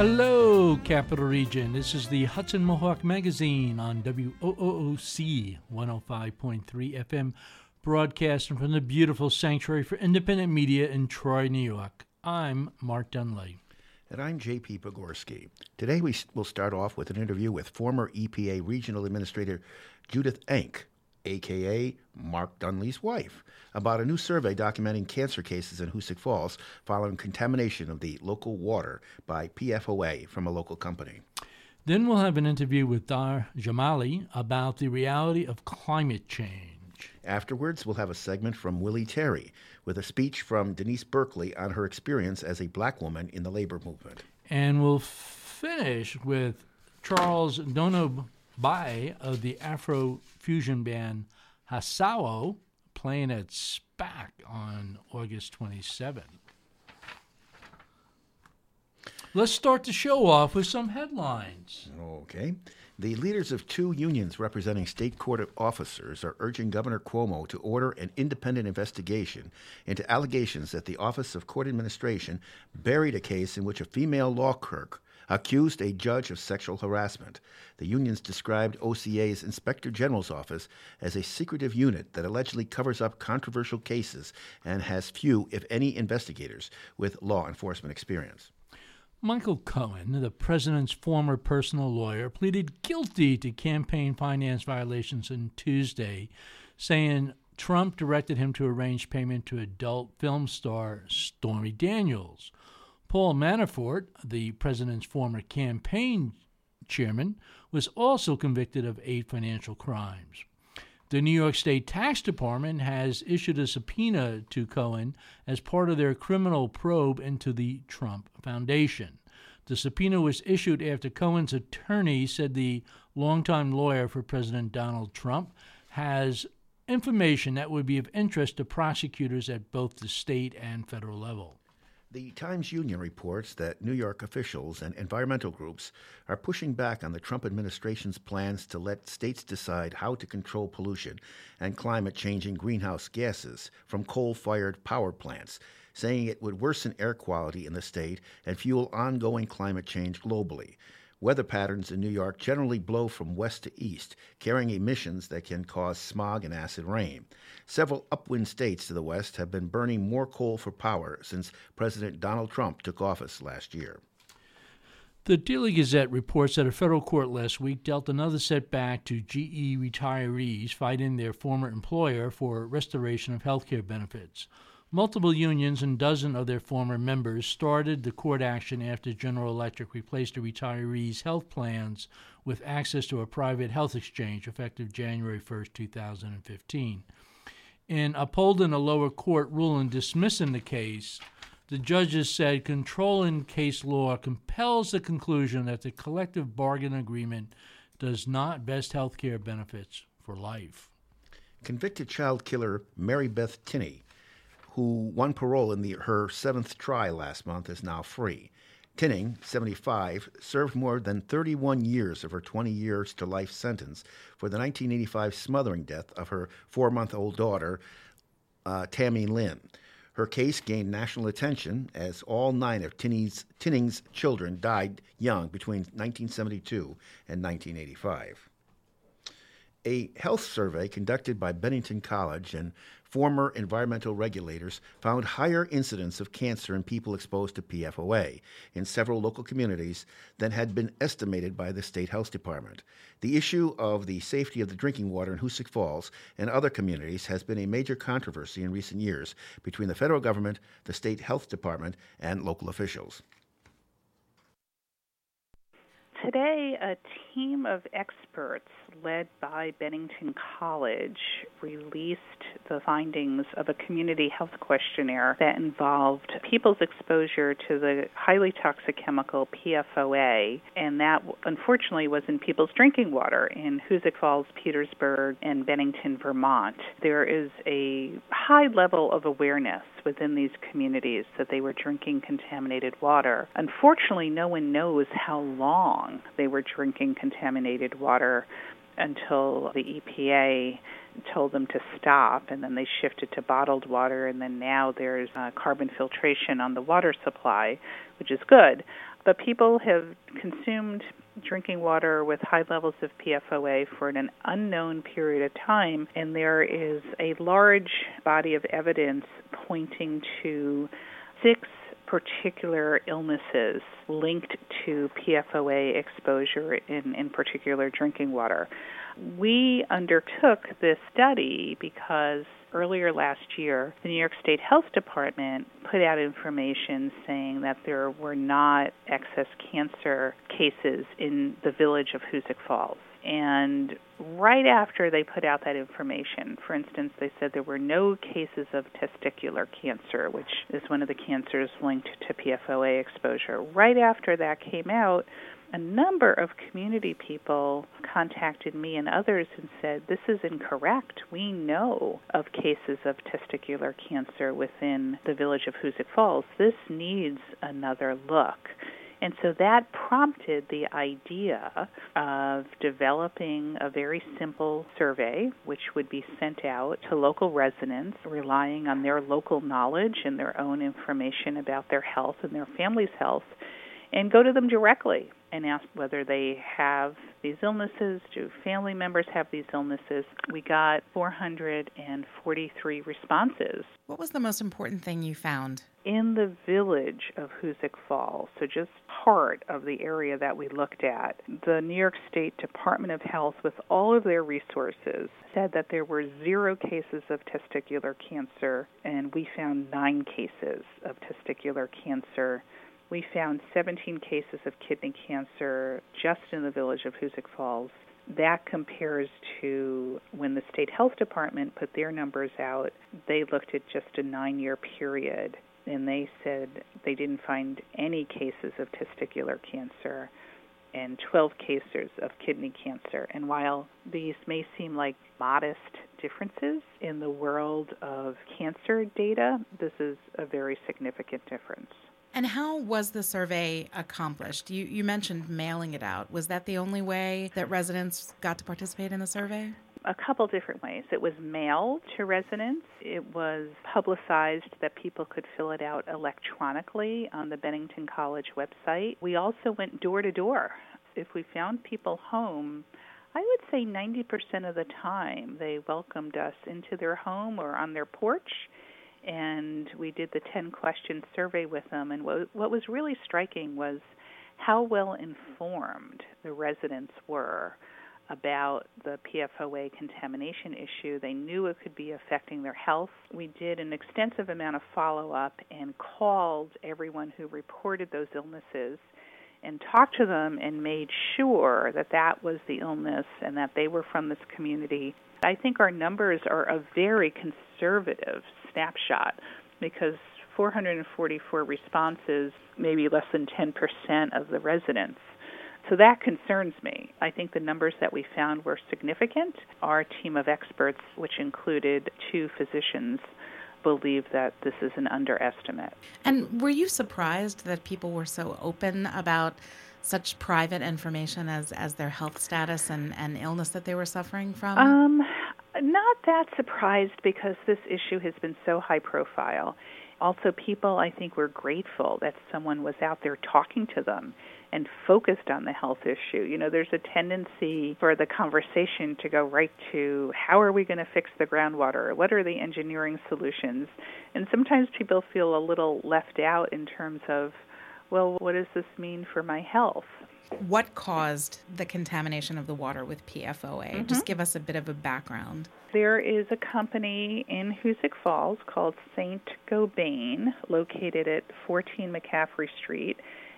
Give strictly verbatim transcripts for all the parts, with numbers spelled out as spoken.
Hello, Capital Region. This is the Hudson Mohawk Magazine on W O O O C one oh five point three F M, broadcasting from the beautiful Sanctuary for Independent Media in Troy, New York. I'm Mark Dunley. And I'm J P Pogorski. Today we will start off with an interview with former E P A Regional Administrator Judith Enck, a k a. Mark Dunley's wife, about a new survey documenting cancer cases in Hoosick Falls following contamination of the local water by P F O A from a local company. Then we'll have an interview with Dar Jamali about the reality of climate change. Afterwards, we'll have a segment from Willie Terry with a speech from Denise Berkeley on her experience as a black woman in the labor movement. And we'll finish with Charles Donobai of the Afro-fusion band Hasawo playing at SPAC on August twenty-seventh. Let's start the show off with some headlines. Okay. The leaders of two unions representing state court officers are urging Governor Cuomo to order an independent investigation into allegations that the Office of Court Administration buried a case in which a female law clerk accused a judge of sexual harassment. The unions described O C A's Inspector General's office as a secretive unit that allegedly covers up controversial cases and has few, if any, investigators with law enforcement experience. Michael Cohen, the president's former personal lawyer, pleaded guilty to campaign finance violations on Tuesday, saying Trump directed him to arrange payment to adult film star Stormy Daniels. Paul Manafort, the president's former campaign chairman, was also convicted of eight financial crimes. The New York State Tax Department has issued a subpoena to Cohen as part of their criminal probe into the Trump Foundation. The subpoena was issued after Cohen's attorney said the longtime lawyer for President Donald Trump has information that would be of interest to prosecutors at both the state and federal level. The Times-Union reports that New York officials and environmental groups are pushing back on the Trump administration's plans to let states decide how to control pollution and climate-changing greenhouse gases from coal-fired power plants, saying it would worsen air quality in the state and fuel ongoing climate change globally. Weather patterns in New York generally blow from west to east, carrying emissions that can cause smog and acid rain. Several upwind states to the west have been burning more coal for power since President Donald Trump took office last year. The Daily Gazette reports that a federal court last week dealt another setback to G E retirees fighting their former employer for restoration of health care benefits. Multiple unions and dozens of their former members started the court action after General Electric replaced the retirees' health plans with access to a private health exchange effective January first, two thousand fifteen. In upholding a lower court ruling dismissing the case, the judges said controlling case law compels the conclusion that the collective bargain agreement does not vest health care benefits for life. Convicted child killer Mary Beth Tinney, who won parole in the, her seventh trial last month, is now free. Tinning, seventy-five, served more than thirty-one years of her twenty years to life sentence for the nineteen eighty-five smothering death of her four-month-old daughter, uh, Tammy Lynn. Her case gained national attention as all nine of Tinney's, Tinning's children died young between nineteen seventy-two and nineteen eighty-five. A health survey conducted by Bennington College and former environmental regulators found higher incidence of cancer in people exposed to P F O A in several local communities than had been estimated by the state health department. The issue of the safety of the drinking water in Hoosick Falls and other communities has been a major controversy in recent years between the federal government, the state health department, and local officials. Today, a team of experts led by Bennington College released the findings of a community health questionnaire that involved people's exposure to the highly toxic chemical P F O A, and that unfortunately was in people's drinking water in Hoosick Falls, Petersburg, and Bennington, Vermont. There is a high level of awareness within these communities that they were drinking contaminated water. Unfortunately, no one knows how long they were drinking contaminated water until the E P A told them to stop, and then they shifted to bottled water, and then now there's uh, carbon filtration on the water supply, which is good. But people have consumed drinking water with high levels of P F O A for an unknown period of time, and there is a large body of evidence pointing to six particular illnesses linked to P F O A exposure in, in particular drinking water. We undertook this study because earlier last year, the New York State Health Department put out information saying that there were not excess cancer cases in the village of Hoosick Falls. And right after they put out that information, for instance, they said there were no cases of testicular cancer, which is one of the cancers linked to P F O A exposure. Right after that came out, a number of community people contacted me and others and said, this is incorrect. We know of cases of testicular cancer within the village of Hoosick Falls. This needs another look. And so that prompted the idea of developing a very simple survey, which would be sent out to local residents, relying on their local knowledge and their own information about their health and their family's health, and go to them directly and ask whether they have these illnesses. Do family members have these illnesses? We got four hundred forty-three responses. What was the most important thing you found? In the village of Hoosick Falls, so just part of the area that we looked at, the New York State Department of Health, with all of their resources, said that there were zero cases of testicular cancer, and we found nine cases of testicular cancer. We found seventeen cases of kidney cancer just in the village of Hoosick Falls. That compares to when the State Health Department put their numbers out, they looked at just a nine-year period, and they said they didn't find any cases of testicular cancer and twelve cases of kidney cancer. And while these may seem like modest differences in the world of cancer data, this is a very significant difference. And how was the survey accomplished? You, you mentioned mailing it out. Was that the only way that residents got to participate in the survey? A couple different ways. It was mailed to residents. It was publicized that people could fill it out electronically on the Bennington College website. We also went door to door. If we found people home, I would say ninety percent of the time they welcomed us into their home or on their porch, and we did the ten-question survey with them. And what, what was really striking was how well informed the residents were about the P F O A contamination issue. They knew it could be affecting their health. We did an extensive amount of follow-up and called everyone who reported those illnesses and talked to them and made sure that that was the illness and that they were from this community. I think our numbers are a very conservative snapshot because four hundred forty-four responses, maybe less than ten percent of the residents. So that concerns me. I think the numbers that we found were significant. Our team of experts, which included two physicians, believe that this is an underestimate. And were you surprised that people were so open about such private information as, as their health status and, and illness that they were suffering from? Um, not that surprised because this issue has been so high profile. Also, people, I think, were grateful that someone was out there talking to them and focused on the health issue. You know, there's a tendency for the conversation to go right to how are we going to fix the groundwater? What are the engineering solutions? And sometimes people feel a little left out in terms of, well, what does this mean for my health? What caused the contamination of the water with P F O A? Mm-hmm. Just give us a bit of a background. There is a company in Hoosick Falls called Saint Gobain, located at fourteen McCaffrey Street,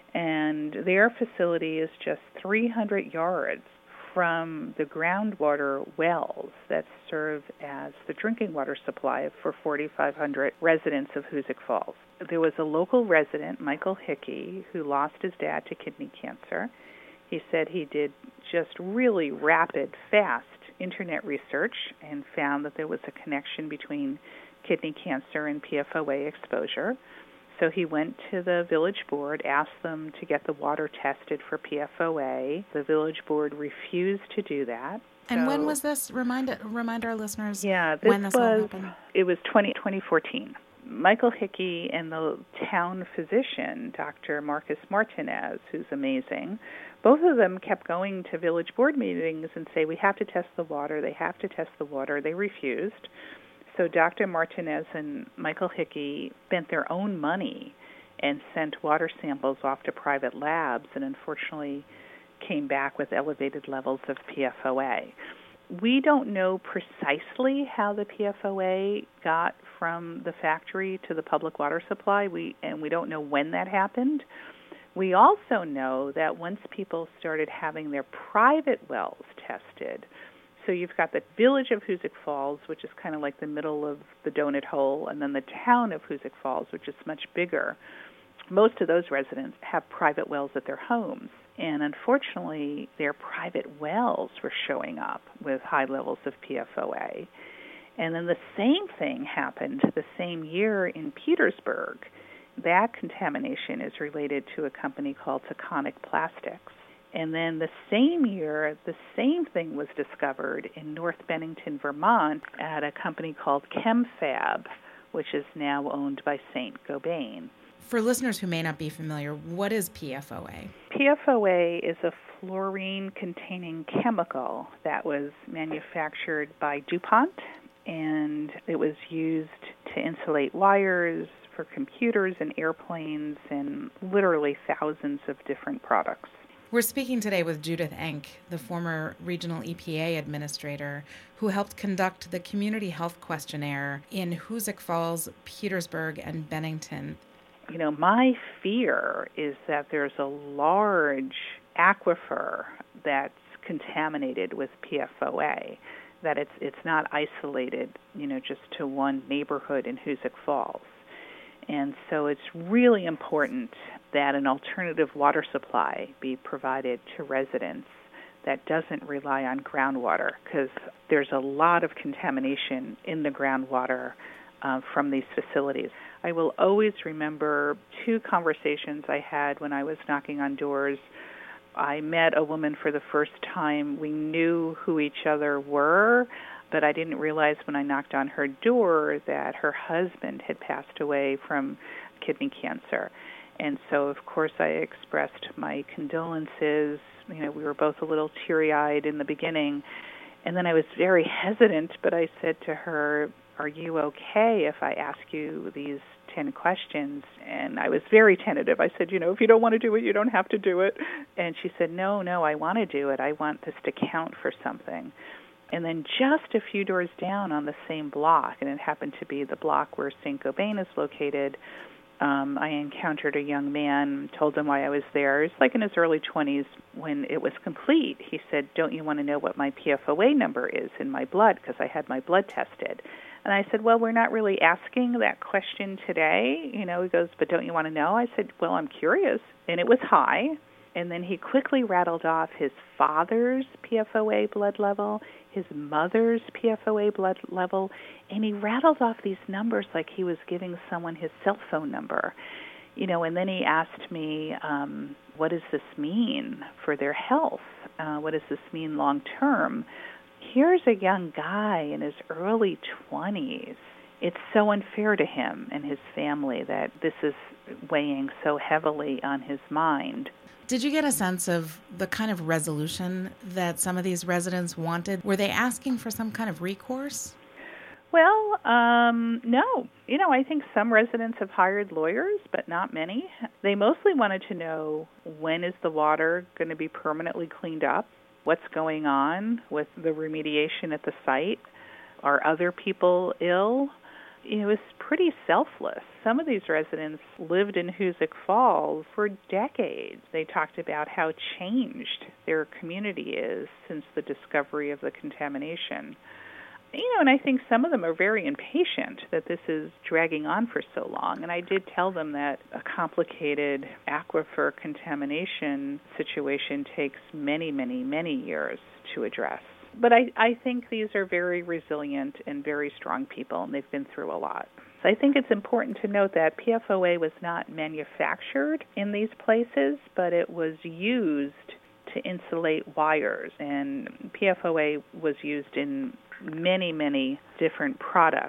and their facility is just three hundred yards from the groundwater wells that serve as the drinking water supply for forty-five hundred residents of Hoosick Falls. There was a local resident, Michael Hickey, who lost his dad to kidney cancer. He said he did just really rapid, fast internet research and found that there was a connection between kidney cancer and P F O A exposure. So he went to the village board, asked them to get the water tested for P F O A. The village board refused to do that. And so, when was this? Remind remind our listeners yeah, this when this was, all happened. It was twenty fourteen. Michael Hickey and the town physician, Doctor Marcus Martinez, who's amazing, both of them kept going to village board meetings and say, we have to test the water, they have to test the water. They refused. So Doctor Martinez and Michael Hickey spent their own money and sent water samples off to private labs and unfortunately came back with elevated levels of P F O A. We don't know precisely how the P F O A got from the factory to the public water supply, we and we don't know when that happened. We also know that once people started having their private wells tested, so you've got the village of Hoosick Falls, which is kind of like the middle of the donut hole, and then the town of Hoosick Falls, which is much bigger. Most of those residents have private wells at their homes. And unfortunately, their private wells were showing up with high levels of P F O A. And then the same thing happened the same year in Petersburg. That contamination is related to a company called Taconic Plastics. And then the same year, the same thing was discovered in North Bennington, Vermont, at a company called ChemFab, which is now owned by Saint Gobain. For listeners who may not be familiar, what is P F O A? P F O A is a fluorine-containing chemical that was manufactured by DuPont, and it was used to insulate wires for computers and airplanes and literally thousands of different products. We're speaking today with Judith Enck, the former regional E P A administrator who helped conduct the community health questionnaire in Hoosick Falls, Petersburg, and Bennington. You know, my fear is that there's a large aquifer that's contaminated with P F O A, that it's it's not isolated, you know, just to one neighborhood in Hoosick Falls. And so it's really important that an alternative water supply be provided to residents that doesn't rely on groundwater, because there's a lot of contamination in the groundwater uh, from these facilities. I will always remember two conversations I had when I was knocking on doors. I met a woman for the first time. We knew who each other were, but I didn't realize when I knocked on her door that her husband had passed away from kidney cancer. And so, of course, I expressed my condolences. You know, we were both a little teary-eyed in the beginning. And then I was very hesitant, but I said to her, are you okay if I ask you these ten questions? And I was very tentative. I said, you know, if you don't want to do it, you don't have to do it. And she said, no, no, I want to do it. I want this to count for something. And then just a few doors down on the same block, and it happened to be the block where Saint Gobain is located, um, I encountered a young man, told him why I was there. He was like in his early twenties. When it was complete, he said, don't you want to know what my P F O A number is in my blood, because I had my blood tested. And I said, well, we're not really asking that question today. You know, he goes, but don't you want to know? I said, well, I'm curious. And it was high. And then he quickly rattled off his father's P F O A blood level, his mother's P F O A blood level, and he rattled off these numbers like he was giving someone his cell phone number. You know, and then he asked me, um, what does this mean for their health? Uh, what does this mean long term? Here's a young guy in his early twenties. It's so unfair to him and his family that this is weighing so heavily on his mind. Did you get a sense of the kind of resolution that some of these residents wanted? Were they asking for some kind of recourse? Well, um, no. You know, I think some residents have hired lawyers, but not many. They mostly wanted to know, when is the water going to be permanently cleaned up? What's going on with the remediation at the site? Are other people ill? It was pretty selfless. Some of these residents lived in Hoosick Falls for decades. They talked about how changed their community is since the discovery of the contamination. You know, and I think some of them are very impatient that this is dragging on for so long. And I did tell them that a complicated aquifer contamination situation takes many, many, many years to address. But I, I think these are very resilient and very strong people, and they've been through a lot. So I think it's important to note that P F O A was not manufactured in these places, but it was used to insulate wires. And P F O A was used in many, many different products.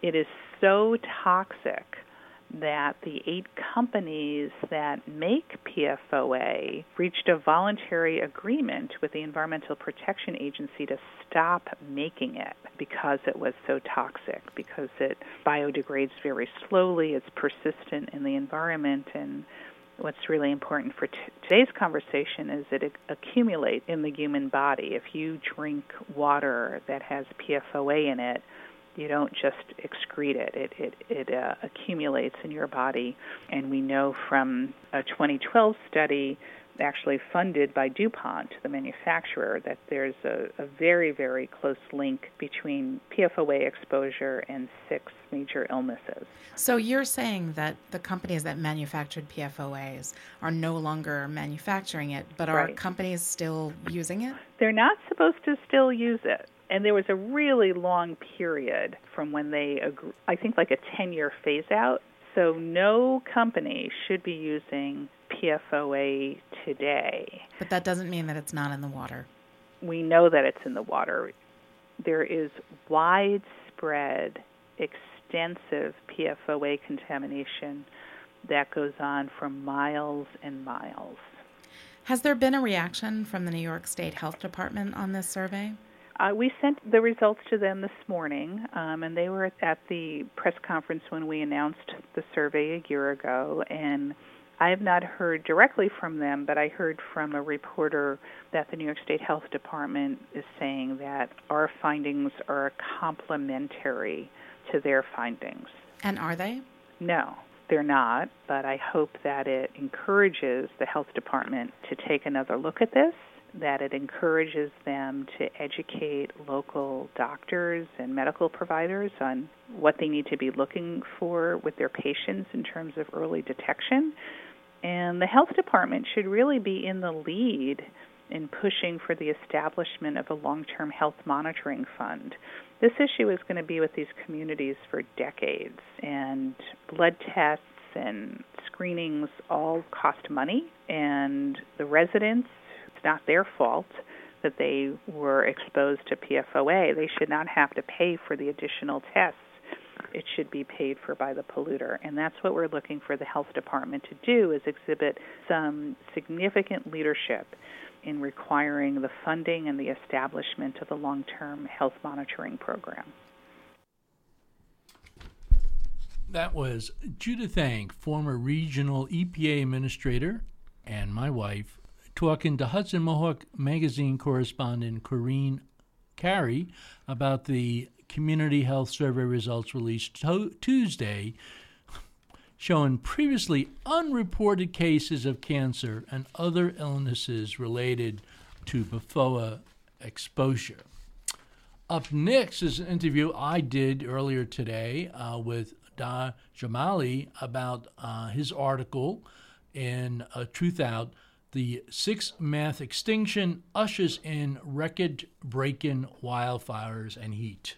It is so toxic that the eight companies that make P F O A reached a voluntary agreement with the Environmental Protection Agency to stop making it because it was so toxic, because it biodegrades very slowly, it's persistent in the environment, and what's really important for t- today's conversation is that it accumulates in the human body. If you drink water that has P F O A in it, you don't just excrete it. It it, it uh, accumulates in your body. And we know from a twenty twelve study actually funded by DuPont, the manufacturer, that there's a, a very, very close link between P F O A exposure and six major illnesses. So you're saying that the companies that manufactured P F O As are no longer manufacturing it, but are Right. companies still using it? They're not supposed to still use it. And there was a really long period from when they, agree, I think like a ten-year phase-out. So no company should be using P F O A today. But that doesn't mean that it's not in the water. We know that it's in the water. There is widespread, extensive P F O A contamination that goes on for miles and miles. Has there been a reaction from the New York State Health Department on this survey? Uh, we sent the results to them this morning, um, and they were at the press conference when we announced the survey a year ago, and I have not heard directly from them, but I heard from a reporter that the New York State Health Department is saying that our findings are complementary to their findings. And are they? No, they're not, but I hope that it encourages the health department to take another look at this, that it encourages them to educate local doctors and medical providers on what they need to be looking for with their patients in terms of early detection. And the health department should really be in the lead in pushing for the establishment of a long-term health monitoring fund. This issue is going to be with these communities for decades, and blood tests and screenings all cost money, and the residents, it's not their fault that they were exposed to P F O A. They should not have to pay for the additional tests. It should be paid for by the polluter. And that's what we're looking for the health department to do, is exhibit some significant leadership in requiring the funding and the establishment of a long-term health monitoring program. That was Judith Enck, former regional E P A administrator, and my wife, talking to Hudson Mohawk Magazine correspondent Corinne Carey about the Community Health Survey results released to- Tuesday, showing previously unreported cases of cancer and other illnesses related to P F O A exposure. Up next is an interview I did earlier today uh, with Dar Jamali about uh, his article in uh, Truth Out, The Sixth Mass Extinction Ushers in Record-Breaking Wildfires and Heat.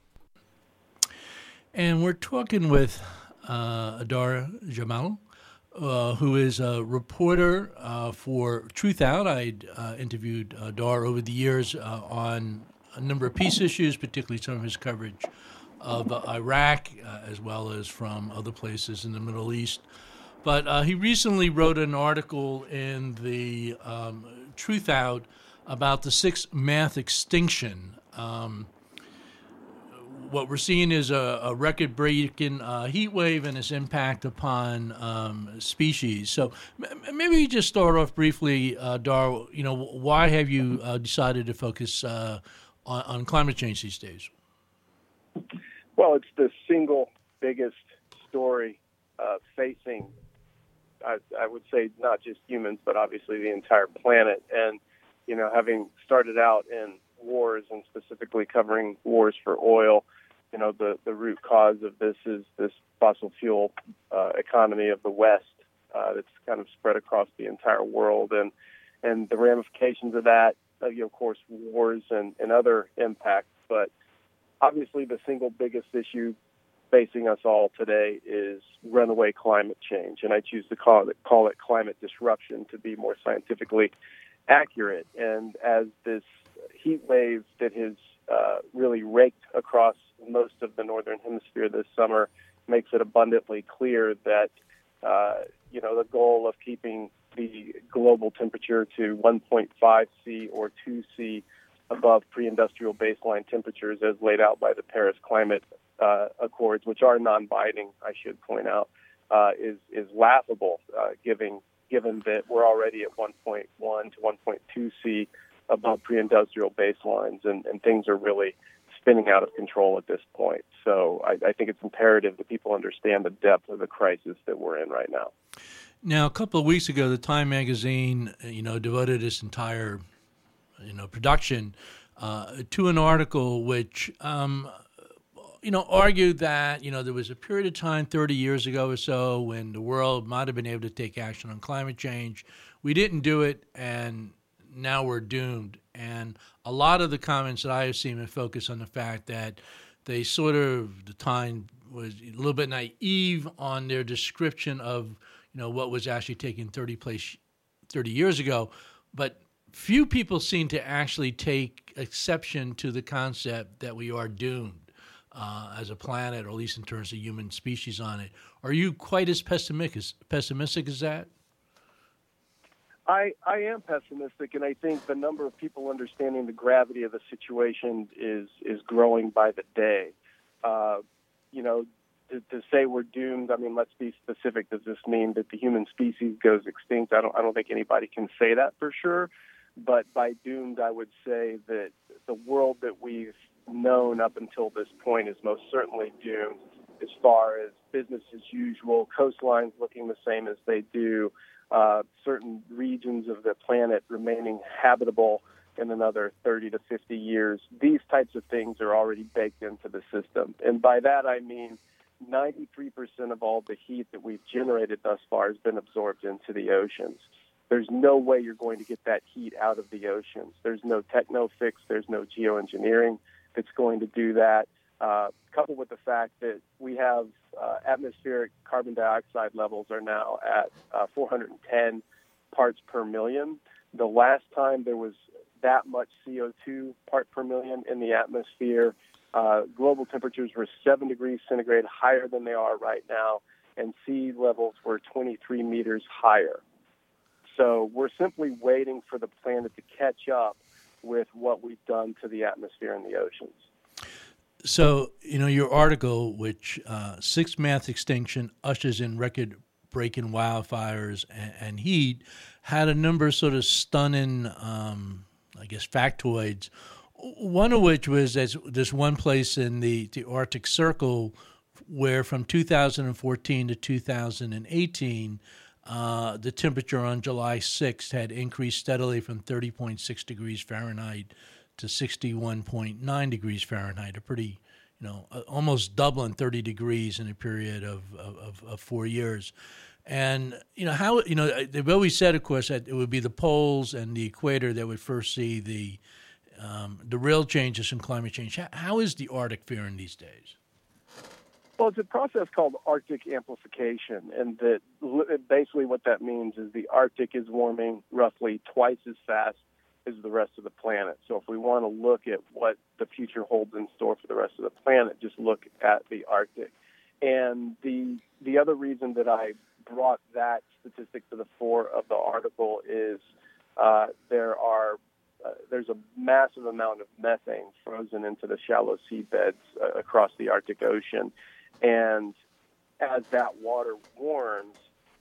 And we're talking with uh, Dar Jamali, uh, who is a reporter uh, for Truth Out. I uh, interviewed uh, Dar over the years uh, on a number of peace issues, particularly some of his coverage of uh, Iraq, uh, as well as from other places in the Middle East. But uh, he recently wrote an article in the um, Truth Out about the sixth mass extinction. Um, what we're seeing is a, a record-breaking uh, heat wave and its impact upon um, species. So m- maybe you just start off briefly, uh, Dar. You know, why have you uh, decided to focus uh, on, on climate change these days? Well, it's the single biggest story uh, facing, I, I would say, not just humans, but obviously the entire planet. And, you know, having started out in wars and specifically covering wars for oil, you know, the, the root cause of this is this fossil fuel uh, economy of the West uh, that's kind of spread across the entire world. And, and the ramifications of that, uh, you know, of course, wars and, and other impacts. But obviously the single biggest issue facing us all today is runaway climate change, and I choose to call it call it climate disruption to be more scientifically accurate. And as this heat wave that has uh, really raked across most of the northern hemisphere this summer makes it abundantly clear that, uh, you know, the goal of keeping the global temperature to one point five C or two C above pre-industrial baseline temperatures as laid out by the Paris Climate uh, Accords, which are non-binding, I should point out, uh, is is laughable, uh, given given that we're already at one point one to one point two C above pre-industrial baselines, and, and things are really spinning out of control at this point. So I, I think it's imperative that people understand the depth of the crisis that we're in right now. Now, a couple of weeks ago, the Time magazine, you know, devoted its entire, you know, production uh, to an article which, um, you know, argued that, you know, there was a period of time thirty years ago or so when the world might have been able to take action on climate change. We didn't do it, and now we're doomed. And a lot of the comments that I have seen have focused on the fact that they sort of, the Time was a little bit naive on their description of, you know, what was actually taking thirty place thirty years ago. But few people seem to actually take exception to the concept that we are doomed uh, as a planet, or at least in terms of human species on it. Are you quite as pessimistic as, pessimistic as that? I, I am pessimistic, and I think the number of people understanding the gravity of the situation is is growing by the day. Uh, you know, to, to say we're doomed, I mean, let's be specific. Does this mean that the human species goes extinct? I don't I don't think anybody can say that for sure. But by doomed, I would say that the world that we've known up until this point is most certainly doomed, as far as business as usual, coastlines looking the same as they do, uh, certain regions of the planet remaining habitable in another thirty to fifty years. These types of things are already baked into the system. And by that I mean ninety-three percent of all the heat that we've generated thus far has been absorbed into the oceans. There's no way you're going to get that heat out of the oceans. There's no techno fix, there's no geoengineering that's going to do that. Uh, coupled with the fact that we have uh, atmospheric carbon dioxide levels are now at uh, four hundred ten parts per million. The last time there was that much C O two part per million in the atmosphere, uh, global temperatures were seven degrees centigrade higher than they are right now, and sea levels were twenty-three meters higher. So we're simply waiting for the planet to catch up with what we've done to the atmosphere and the oceans. So, you know, your article, which uh, sixth mass extinction ushers in record-breaking wildfires and, and heat, had a number of sort of stunning, um, I guess, factoids. One of which was there's, there's one place in the, the Arctic Circle where from two thousand fourteen to two thousand eighteen, uh, the temperature on July sixth had increased steadily from thirty point six degrees Fahrenheit to sixty-one point nine degrees Fahrenheit, a pretty, you know, almost doubling thirty degrees in a period of, of, of four years. And, you know, how, you know, they've always said, of course, that it would be the poles and the equator that would first see the um, the real changes from climate change. How, how is the Arctic faring these days? Well, it's a process called Arctic amplification, and that basically what that means is the Arctic is warming roughly twice as fast as the rest of the planet. So if we want to look at what the future holds in store for the rest of the planet, just look at the Arctic. And the the other reason that I brought that statistic to the fore of the article is uh, there are uh, there's a massive amount of methane frozen into the shallow seabeds uh, across the Arctic Ocean, and as that water warms,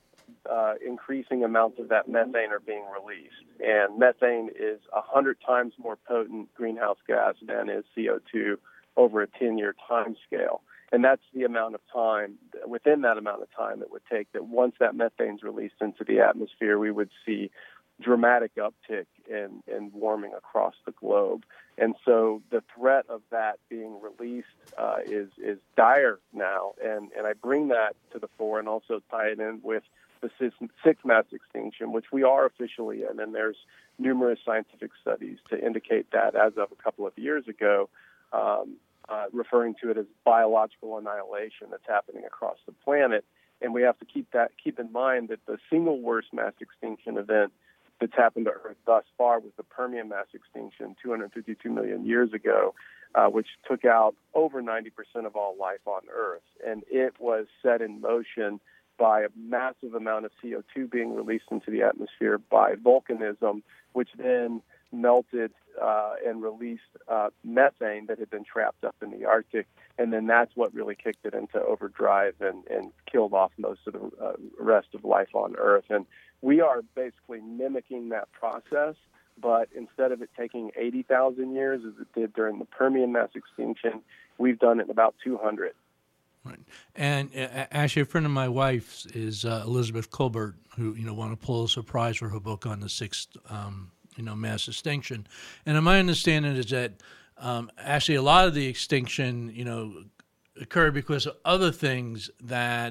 Uh, increasing amounts of that methane are being released. And methane is one hundred times more potent greenhouse gas than is C O two over a ten-year time scale. And that's the amount of time, within that amount of time it would take that once that methane is released into the atmosphere, we would see dramatic uptick in, in warming across the globe. And so the threat of that being released uh, is, is dire now. And, and I bring that to the fore and also tie it in with the sixth mass extinction, which we are officially in, and there's numerous scientific studies to indicate that as of a couple of years ago, um, uh, referring to it as biological annihilation that's happening across the planet. And we have to keep that keep in mind that the single worst mass extinction event that's happened to Earth thus far was the Permian mass extinction two hundred fifty-two million years ago. uh, which took out over ninety percent of all life on Earth. And it was set in motion by a massive amount of C O two being released into the atmosphere by volcanism, which then melted uh, and released uh, methane that had been trapped up in the Arctic. And then that's what really kicked it into overdrive and, and killed off most of the uh, rest of life on Earth. And we are basically mimicking that process, but instead of it taking eighty thousand years, as it did during the Permian mass extinction, we've done it in about two hundred. Right. And uh, actually, a friend of my wife's is uh, Elizabeth Colbert, who, you know, won a Pulitzer Prize for her book on the sixth, um, you know, mass extinction. And my understanding is that um, actually a lot of the extinction, you know, occurred because of other things that,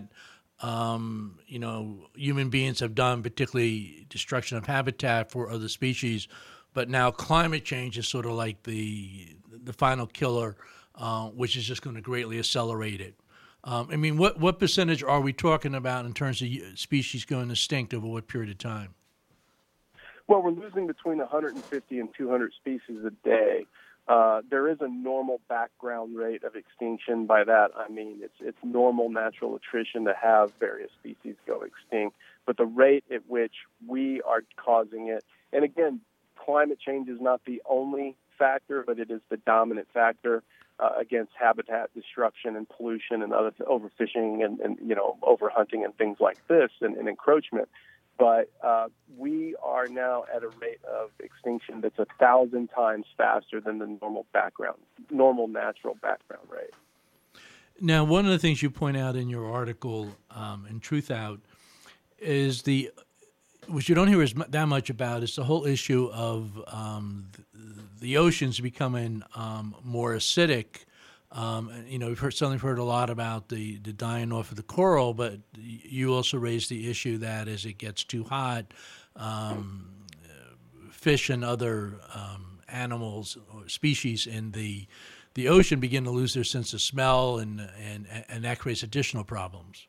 um, you know, human beings have done, particularly destruction of habitat for other species. But now climate change is sort of like the the final killer, uh, which is just going to greatly accelerate it. Um, I mean, what, what percentage are we talking about in terms of species going extinct over what period of time? Well, we're losing between one hundred fifty and two hundred species a day. Uh, there is a normal background rate of extinction. By that, I mean it's it's normal natural attrition to have various species go extinct. But the rate at which we are causing it, and again, climate change is not the only factor, but it is the dominant factor uh, against habitat destruction and pollution and other overfishing and, and you know overhunting and things like this and, and encroachment. But uh, we are now at a rate of extinction that's a thousand times faster than the normal background, normal natural background rate. Now, one of the things you point out in your article um, in Truth Out is the, which you don't hear as mu- that much about, is the whole issue of um, the, the oceans becoming um, more acidic. Um, you know, we've heard, certainly heard a lot about the, the dying off of the coral, but you also raised the issue that as it gets too hot, um, fish and other um, animals or species in the the ocean begin to lose their sense of smell, and and and that creates additional problems.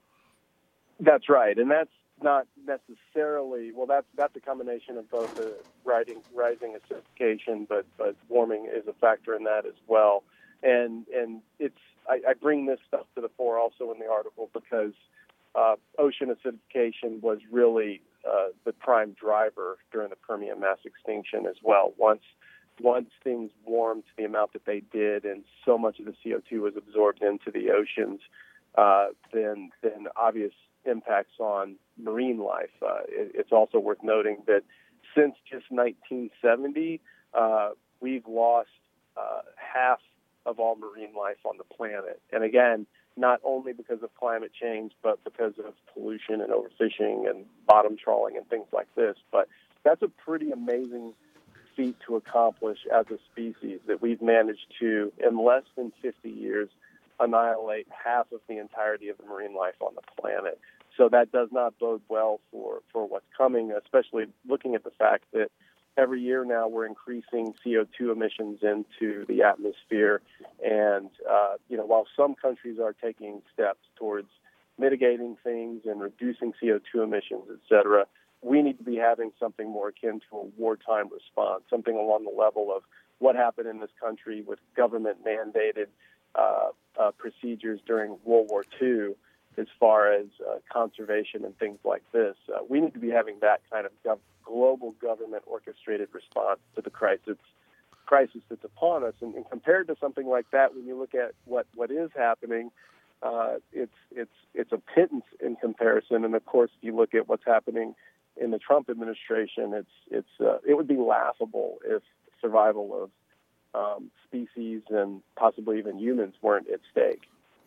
That's right, and that's not necessarily well. That's that's a combination of both the rising rising acidification, but but warming is a factor in that as well. And and it's I, I bring this stuff to the fore also in the article because uh, ocean acidification was really uh, the prime driver during the Permian mass extinction as well. Once once things warmed to the amount that they did, and so much of the C O two was absorbed into the oceans, uh, then then obvious impacts on marine life. Uh, it, it's also worth noting that since just nineteen seventy, uh, we've lost uh, half of all marine life on the planet. And again, not only because of climate change, but because of pollution and overfishing and bottom trawling and things like this. But that's a pretty amazing feat to accomplish as a species, that we've managed to, in less than fifty years, annihilate half of the entirety of the marine life on the planet. So that does not bode well for, for what's coming, especially looking at the fact that every year now we're increasing C O two emissions into the atmosphere. And, uh, you know, while some countries are taking steps towards mitigating things and reducing C O two emissions, et cetera, we need to be having something more akin to a wartime response, something along the level of what happened in this country with government-mandated uh, uh, procedures during World War Two as far as uh, conservation and things like this. Uh, we need to be having that kind of gov- global government-orchestrated response to the crisis crisis that's upon us. And, and compared to something like that, when you look at what, what is happening, uh, it's it's it's a pittance in comparison. And of course, if you look at what's happening in the Trump administration, it's it's uh, it would be laughable if survival of um, species and possibly even humans weren't at stake.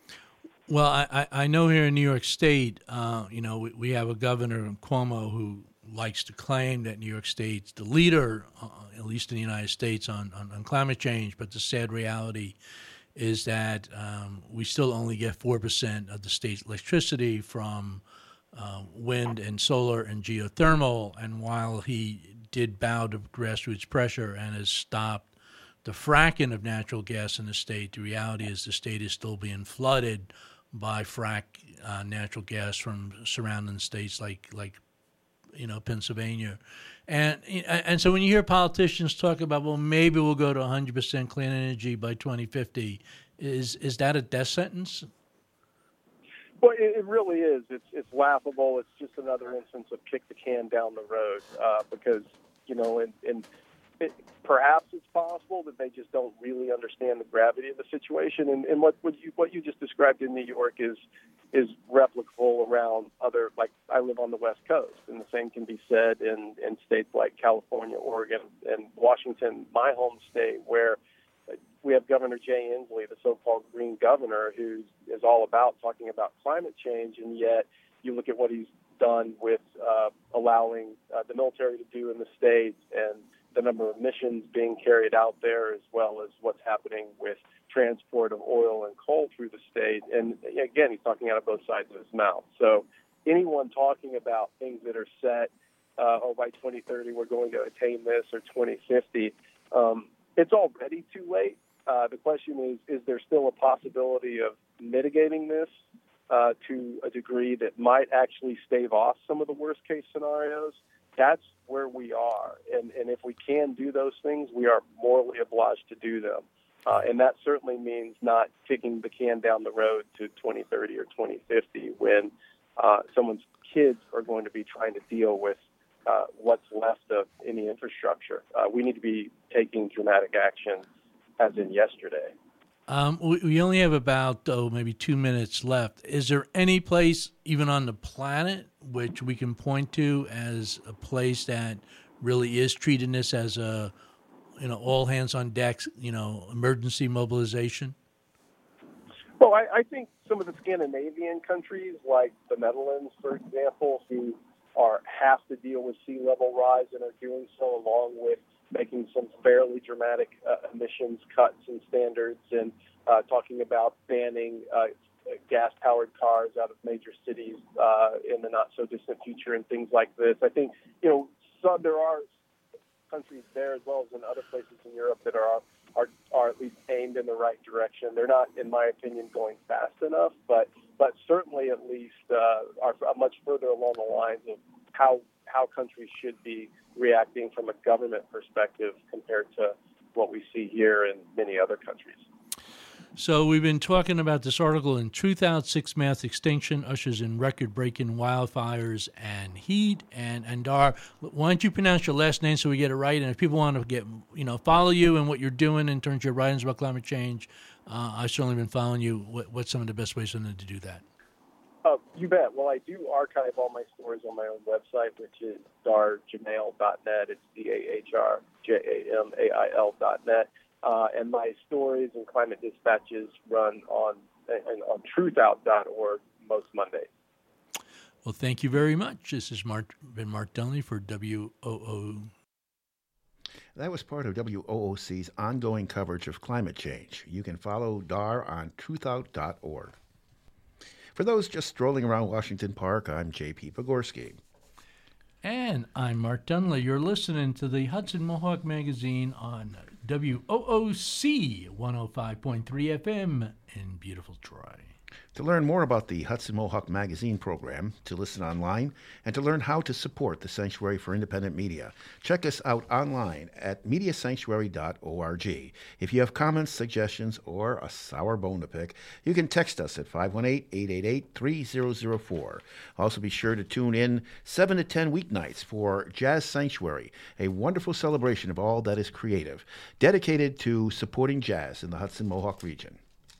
Well, I, I know here in New York State, uh, you know, we, we have a governor, Cuomo, who likes to claim that New York State's the leader, uh, at least in the United States, on, on, on climate change. But the sad reality is that um, we still only get four percent of the state's electricity from uh, wind and solar and geothermal. And while he did bow to grassroots pressure and has stopped the fracking of natural gas in the state, the reality is the state is still being flooded by frack uh, natural gas from surrounding states like like you know, Pennsylvania. And and so when you hear politicians talk about, well, maybe we'll go to one hundred percent clean energy by twenty fifty, is is that a death sentence? Well, it, it really is. It's it's laughable. It's just another instance of kick the can down the road uh, because, you know, and, and it, perhaps it's possible that they just don't really understand the gravity of the situation. And, and what, what you what you just described in New York is is replicable around other, like I live on the West Coast, and the same can be said in, in states like California, Oregon, and Washington, my home state, where we have Governor Jay Inslee, the so-called green governor, who is all about talking about climate change, and yet you look at what he's done with uh, allowing uh, the military to do in the state and the number of missions being carried out there, as well as what's happening with transport of oil and coal through the state. And again, he's talking out of both sides of his mouth. So anyone talking about things that are set, uh, oh, by twenty thirty we're going to attain this, or twenty fifty, um, it's already too late. Uh, the question is, is there still a possibility of mitigating this uh, to a degree that might actually stave off some of the worst-case scenarios? That's where we are. And, and if we can do those things, we are morally obliged to do them. Uh, and that certainly means not kicking the can down the road to twenty thirty or twenty fifty when uh, someone's kids are going to be trying to deal with uh, what's left of any infrastructure. Uh, we need to be taking dramatic action as in yesterday. Um, we, we only have about, oh, maybe two minutes left. Is there any place, even on the planet, which we can point to as a place that really is treating this as a, you know, all hands on deck, you know, emergency mobilization? Well, I, I think some of the Scandinavian countries, like the Netherlands, for example, who are have to deal with sea level rise and are doing so along with making some fairly dramatic uh, emissions cuts and standards, and uh, talking about banning uh, gas-powered cars out of major cities uh, in the not-so-distant future and things like this. I think, you know, so there are countries there as well as in other places in Europe that are, are are at least aimed in the right direction. They're not, in my opinion, going fast enough, but but certainly at least uh, are much further along the lines of how how countries should be reacting from a government perspective compared to what we see here in many other countries. So we've been talking about this article in Truth Out, Sixth Mass Extinction ushers in record-breaking wildfires and heat. And, and Dar, why don't you pronounce your last name so we get it right? And if people want to get, you know, follow you and what you're doing in terms of your writings about climate change, uh, I've certainly been following you. What, what's some of the best ways for them to do that? Uh, you bet. Well, I do archive all my stories on my own website, which is dar jamail dot net. It's D A H R J A M A I L dot net. Uh, and my stories and climate dispatches run on and on truth out dot org most Mondays. Well, thank you very much. This has Mark, been Mark Dunley for W O O. That was part of W O O C's ongoing coverage of climate change. You can follow Dar on truth out dot org. For those just strolling around Washington Park, I'm J P Pogorski. And I'm Mark Dunley. You're listening to the Hudson Mohawk Magazine on W O O C one oh five point three F M in beautiful Troy. To learn more about the Hudson Mohawk Magazine program, to listen online, and to learn how to support the Sanctuary for Independent Media, check us out online at media sanctuary dot org. If you have comments, suggestions, or a sour bone to pick, you can text us at five one eight, eight eight eight, three zero zero four. Also be sure to tune in seven to ten weeknights for Jazz Sanctuary, a wonderful celebration of all that is creative, dedicated to supporting jazz in the Hudson Mohawk region.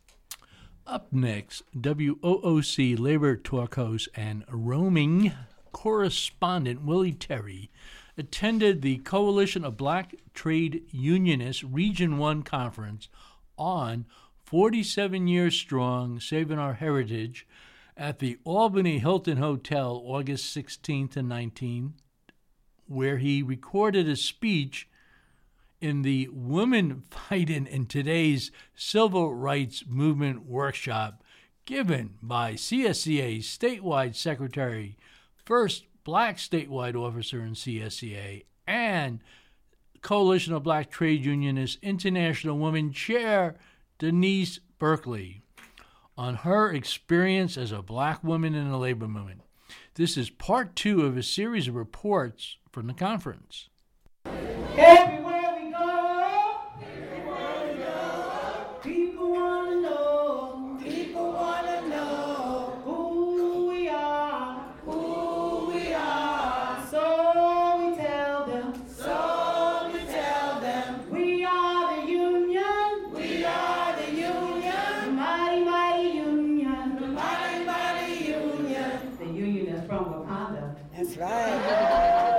Up next, W O O C labor talk host and roaming correspondent Willie Terry attended the Coalition of Black Trade Unionists Region one Conference on forty-seven years strong, saving our heritage, at the Albany Hilton Hotel August sixteenth and nineteenth, where he recorded a speech in the Women Fighting in Today's Civil Rights Movement workshop given by C S C A's statewide secretary, first black statewide officer in C S C A, and Coalition of Black Trade Unionists International Women Chair, Denise Berkeley, on her experience as a black woman in the labor movement. This is part two of a series of reports from the conference. Everywhere we go, everywhere we go, people want to know, people want to know who we are, who we are. So we tell them, so we tell them, we are the union, we are the union, the mighty, mighty union, the mighty, mighty union. The union is from Wakanda. That's right.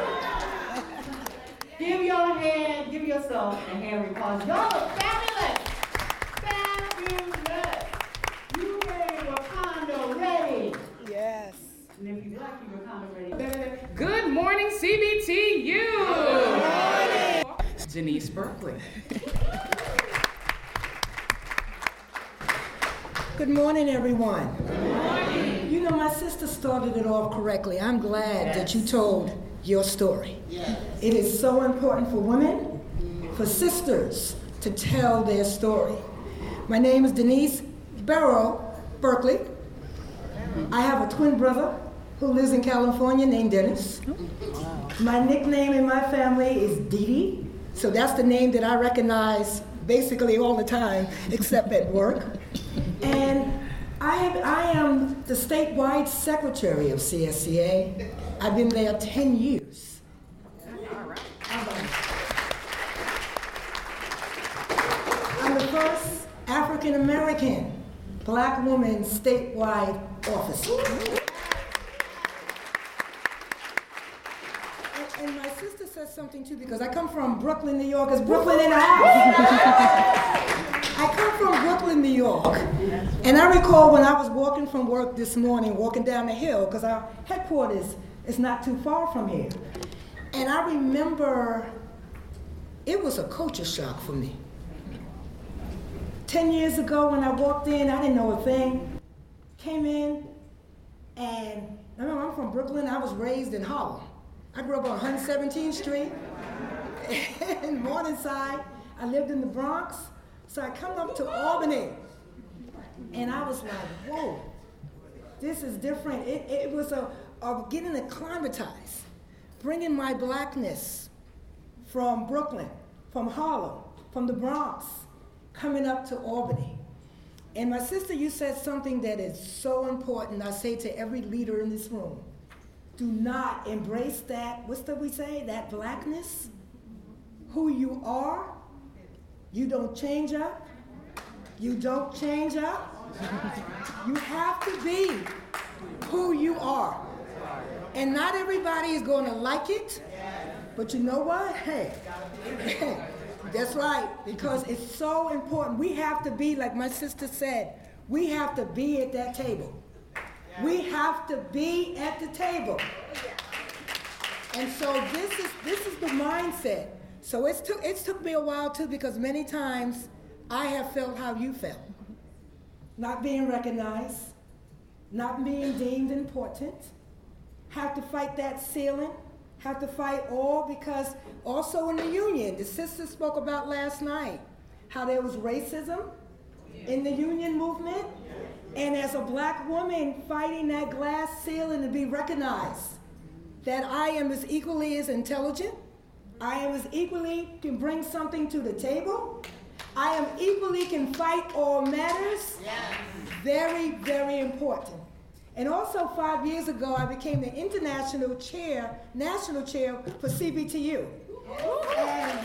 Give your hand, give yourself a hand because y'all are fabulous. Fabulous. You ready, Wakanda ready. Yes. And if you like, you Wakanda ready. Good morning, C B T U. Good morning. Denise Berkeley. Good morning, everyone. Good morning. You know, my sister started it off correctly. I'm glad yes. that you told your story. Yes. It is so important for women, for sisters, to tell their story. My name is Denise Barrow Berkeley. I have a twin brother who lives in California named Dennis. Wow. My nickname in my family is Dee Dee, so that's the name that I recognize basically all the time, except at work. And I, have, I am the statewide secretary of C S C A. I've been there ten years. All right. I'm the first African American black woman statewide officer. And, and my sister says something too, because I come from Brooklyn, New York. Is Brooklyn in the house? I come from Brooklyn, New York, and I recall when I was walking from work this morning, walking down the hill, because our headquarters is not too far from here, and I remember it was a culture shock for me. Ten years ago when I walked in, I didn't know a thing. Came in, and I remember I'm from Brooklyn, I was raised in Harlem. I grew up on one hundred seventeenth Street in Morningside. I lived in the Bronx. So I come up to Albany, and I was like, whoa, this is different. It, it was a, a getting acclimatized, bringing my blackness from Brooklyn, from Harlem, from the Bronx, coming up to Albany. And my sister, you said something that is so important. I say to every leader in this room, do not embrace that, what's that we say, that blackness, who you are. You don't change up. You don't change up. You have to be who you are. And not everybody is going to like it, but you know what? Hey, that's right, because it's so important. We have to be, like my sister said, we have to be at that table. We have to be at the table. And so this is this is the mindset. So it's took, it's took me a while too, because many times I have felt how you felt. Not being recognized, not being deemed important, have to fight that ceiling, have to fight all, because also in the union, the sister spoke about last night, how there was racism in the union movement, and as a black woman fighting that glass ceiling to be recognized, that I am as equally as intelligent, I am as equally can bring something to the table. I am equally can fight all matters. Yeah. Very, very important. And also five years ago, I became the international chair, national chair for C B T U. And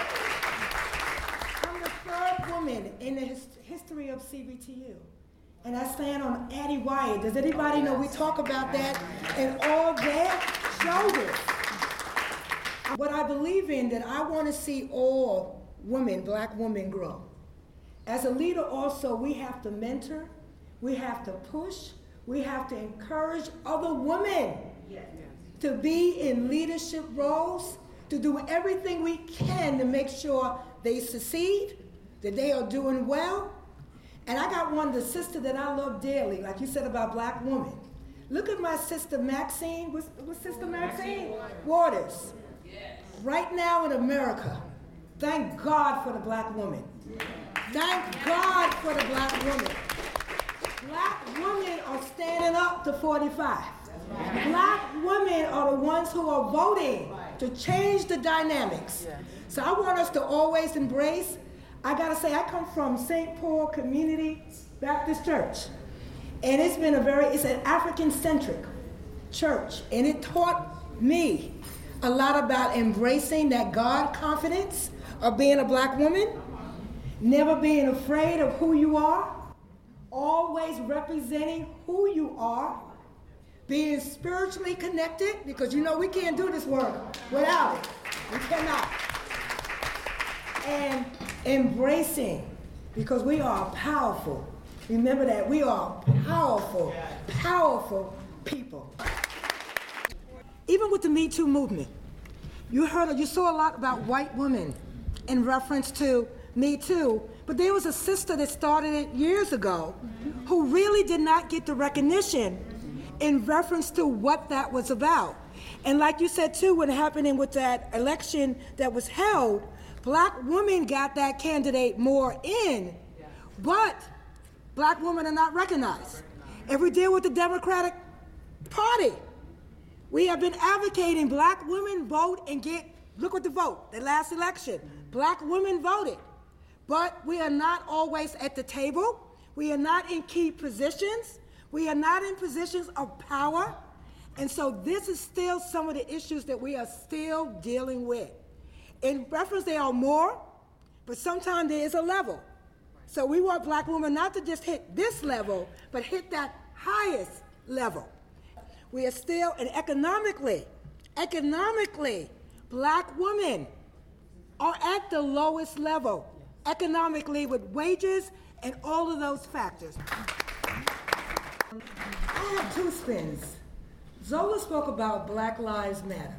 I'm the third woman in the his, history of C B T U. And I stand on Addie Wyatt. Does anybody know we talk about that and all their shoulders? What I believe in, that I want to see all women, black women, grow. As a leader also, we have to mentor, we have to push, we have to encourage other women to be in leadership roles, to do everything we can to make sure they succeed, that they are doing well. And I got one, the sister that I love dearly, like you said about black women. Look at my sister Maxine, what's, what's Sister Maxine? Waters. Right now in America, thank God for the black woman. Thank God for the black woman. Black women are standing up to forty-five. Black women are the ones who are voting to change the dynamics. So I want us to always embrace. I gotta say, I come from Saint Paul Community Baptist Church. And it's been a very, it's an African-centric church. And it taught me a lot about embracing that God confidence of being a black woman, never being afraid of who you are, always representing who you are, being spiritually connected, because you know we can't do this work without it. We cannot. And embracing, because we are powerful. Remember that we are powerful, powerful people. Even with the Me Too movement, you heard, you saw a lot about white women in reference to Me Too, but there was a sister that started it years ago who really did not get the recognition in reference to what that was about. And like you said too, what happening with that election that was held, black women got that candidate more in, but black women are not recognized. If we deal with the Democratic Party, we have been advocating black women vote and get, look at the vote, the last election. Black women voted, but we are not always at the table. We are not in key positions. We are not in positions of power. And so this is still some of the issues that we are still dealing with. In reference, there are more, but sometimes there is a level. So we want black women not to just hit this level, but hit that highest level. We are still, and economically, economically, black women are at the lowest level, economically, with wages and all of those factors. I have two spins. Zola spoke about Black Lives Matter.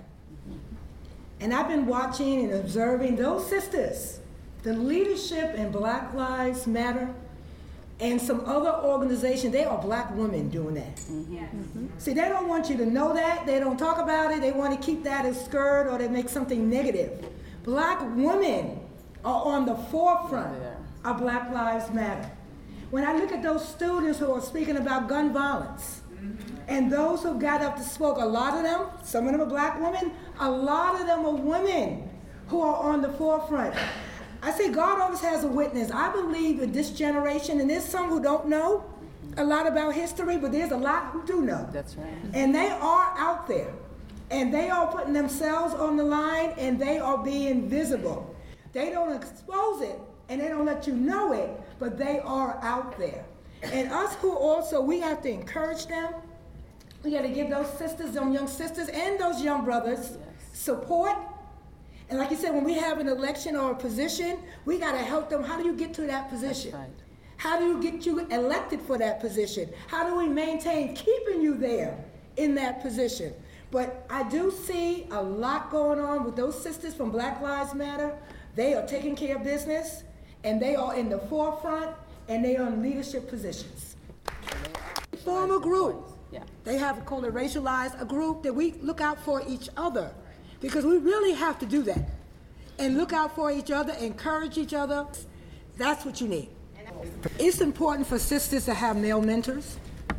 And I've been watching and observing those sisters, the leadership in Black Lives Matter, and some other organizations. They are black women doing that. Mm-hmm. Mm-hmm. See, they don't want you to know that. They don't talk about it. They want to keep that as skirt, or they make something negative. Black women are on the forefront of Black Lives Matter. When I look at those students who are speaking about gun violence, and those who got up to spoke, a lot of them, some of them are black women, a lot of them are women who are on the forefront. I say God always has a witness. I believe in this generation, and there's some who don't know a lot about history, but there's a lot who do know. That's right. And they are out there, and they are putting themselves on the line, and they are being visible. They don't expose it, and they don't let you know it, but they are out there. And us who also, we have to encourage them. We got to give those sisters, those young sisters, and those young brothers yes. support. And like you said, when we have an election or a position, we got to help them. How do you get to that position? That's right. How do you get you elected for that position? How do we maintain keeping you there in that position? But I do see a lot going on with those sisters from Black Lives Matter. They are taking care of business, and they are in the forefront, and they are in leadership positions. Form a group. Yeah. They have called it racialized, a group that we look out for each other, because we really have to do that and look out for each other, encourage each other. That's what you need. It's important for sisters to have male mentors.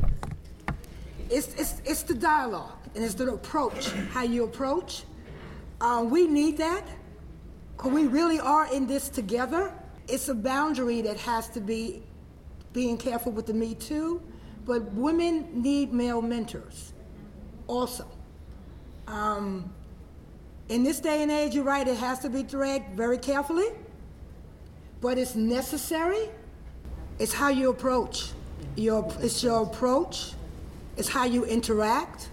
It's, it's, it's the dialogue, and it's the approach, how you approach. Uh, we need that, because we really are in this together. It's a boundary that has to be being careful with the Me Too, but women need male mentors also. Um, in this day and age, you're right, it has to be tread very carefully, but it's necessary. It's how you approach. Your, it's your approach. It's how you interact.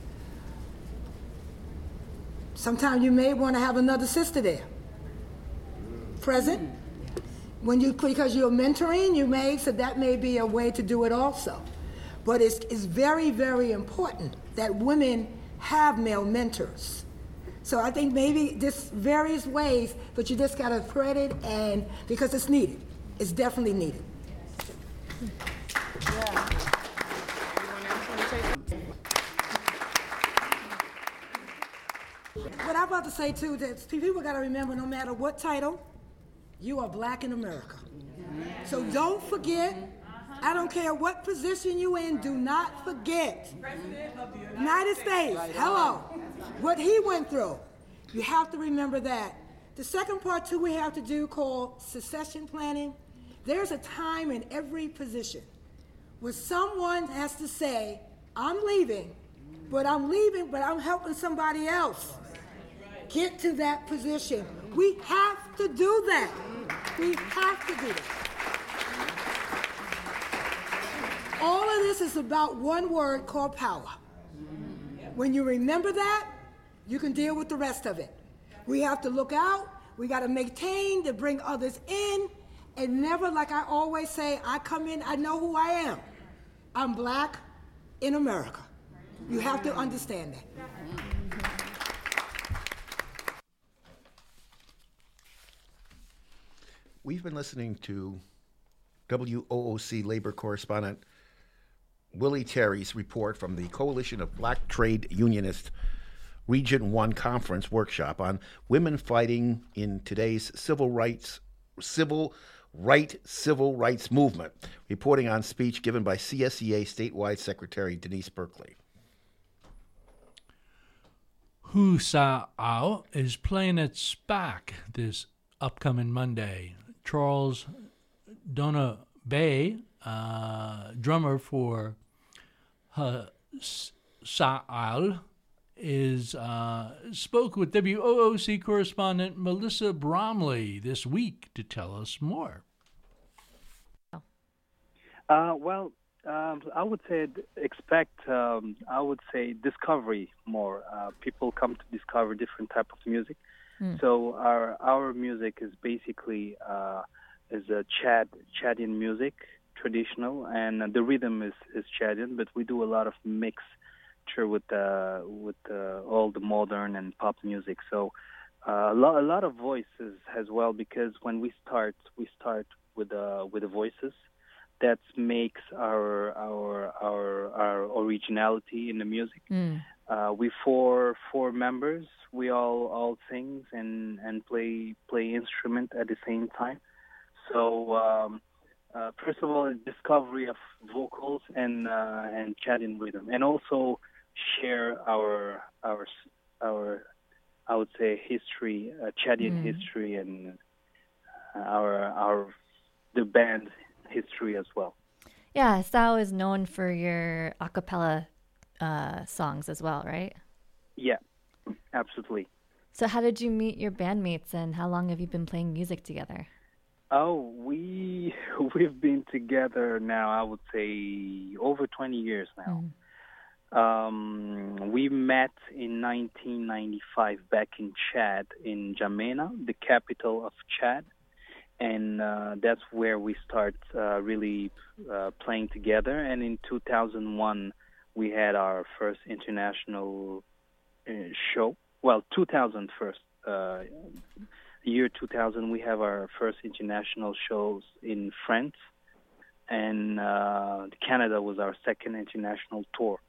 Sometimes you may want to have another sister there, present. When you, because you're mentoring, you may, so that may be a way to do it also. But it's, it's very, very important that women have male mentors. So I think maybe this various ways, but you just gotta thread it, and because it's needed. It's definitely needed. Yeah. What I'm about to say too, that people gotta remember, no matter what title, you are black in America. So don't forget I don't care what position you're in, do not forget. United States, hello, what he went through. You have to remember that. The second part, too, we have to do called succession planning. There's a time in every position where someone has to say, I'm leaving, but I'm leaving, but I'm helping somebody else get to that position. We have to do that. We have to do that. All of this is about one word called power. When you remember that, you can deal with the rest of it. We have to look out. We got to maintain to bring others in. And never, like I always say, I come in, I know who I am. I'm black in America. You have to understand that. We've been listening to W O O C labor correspondent Willie Terry's report from the Coalition of Black Trade Unionists Region one Conference workshop on women fighting in today's civil rights, civil right, civil rights movement, reporting on speech given by C S E A statewide secretary Denise Berkeley. Husa'au is playing at SPAC this upcoming Monday. Charles Donabay, uh, drummer for Husa'au, is uh, spoke with W O O C correspondent Melissa Bromley this week to tell us more. Uh, well, um, I would say expect, um, I would say discovery more. Uh, people come to discover different type of music. Mm. So our our music is basically uh, is a Chad Chadian music, traditional, and the rhythm is, is Chadian, but we do a lot of mix with uh, with uh, all the modern and pop music. So uh, a lot a lot of voices as well, because when we start we start with uh, with the voices. That makes our our our our originality in the music. Mm. Uh, we four four members. We all all sing and, and play play instrument at the same time. So um, uh, first of all, a discovery of vocals and uh, and Chadian rhythm, and also share our our our I would say history, uh, Chadian mm. history, and our our the band history as well. Yeah, Sao is known for your a cappella uh, songs as well, right? Yeah, absolutely. So how did you meet your bandmates, and how long have you been playing music together? Oh, we, we've been together now, I would say, over twenty years now. Mm. Um, we met in nineteen ninety-five back in Chad, in N'Djamena, the capital of Chad. And uh, that's where we start uh, really uh, playing together. And in two thousand one, we had our first international uh, show. Well, two thousand first, uh, year two thousand, we have our first international shows in France. And uh, Canada was our second international tour.